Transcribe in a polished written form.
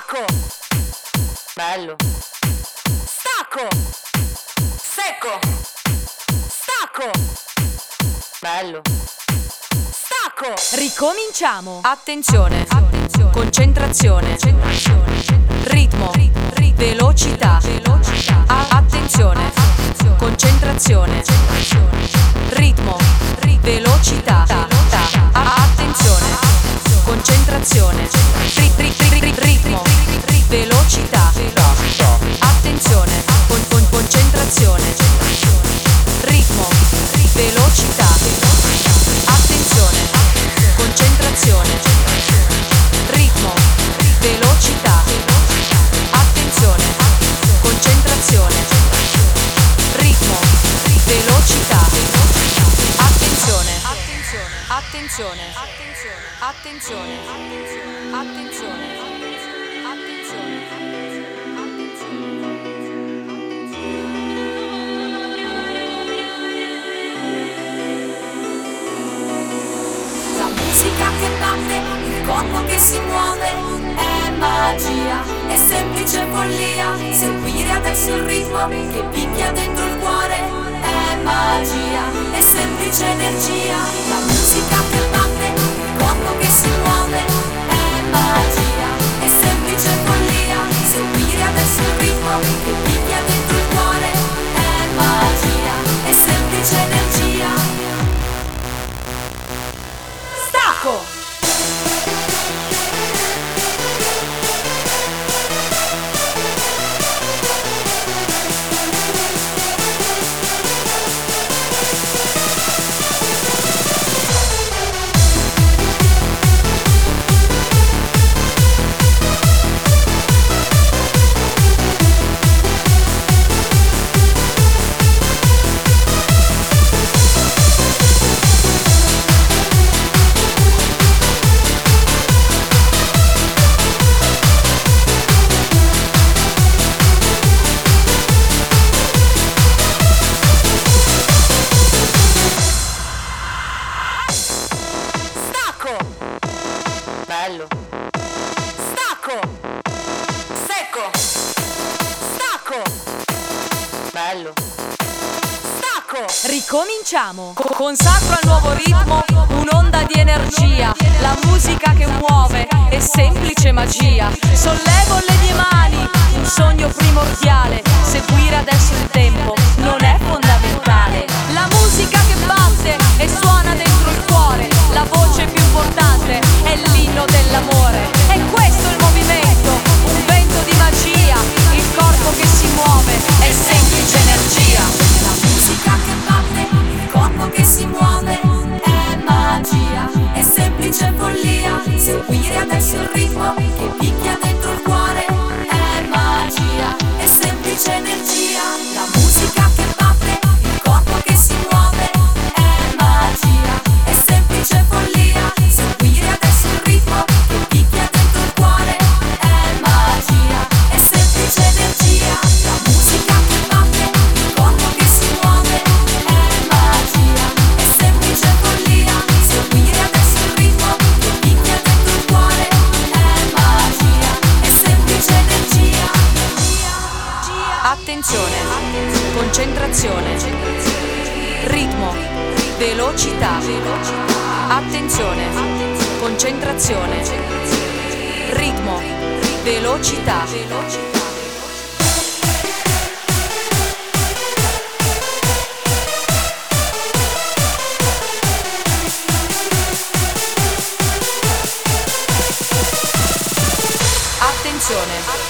Stacco, bello. Stacco, secco. Stacco, bello. Stacco. Ricominciamo. Attenzione, concentrazione, ritmo, velocità. Attenzione, concentrazione, ritmo, velocità. Attenzione, concentrazione, ritmo, velocità. Attenzione, concentrazione, ritmo, velocità. Attenzione, concentrazione, ritmo, velocità. Attenzione, concentrazione, ritmo, velocità. Attenzione, attenzione, attenzione, attenzione. Musica che batte, il corpo che si muove, è magia, è semplice follia, seguire adesso il ritmo che picchia dentro il cuore, è magia, è semplice energia, la musica che batte, il corpo che si muove, è magia, è semplice follia, seguire adesso il ritmo che picchia dentro il cuore, è magia, è semplice energia. Stacco. Bello. Stacco. Secco. Stacco. Bello. Stacco. Ricominciamo. Consacro al nuovo ritmo un'onda di energia. La musica che muove è semplice magia. Sollevo le mie mani, un sogno primordiale. Seguire adesso il tempo non è fondamentale. La musica che batte e suona dentro il cuore. La voce più importante è l'inno dell'amore. E questo è il movimento, un vento di magia. Il corpo che si muove è semplice energia. La musica che batte, il corpo che si muove, è magia, è semplice follia, seguire adesso il ritmo che picchia dentro il cuore, è magia, è semplice energia. La musica che batte, il corpo che si muove, è magia, è semplice follia, seguire adesso il ritmo che picchia dentro il cuore, è magia, è semplice energia. La musica che batte, il corpo che si muove, è magia, è semplice follia, seguire adesso il ritmo che picchia dentro il cuore, è magia, è semplice energia. Attenzione, concentrazione, ritmo, velocità. Attenzione, concentrazione, ritmo, velocità. Attenzione.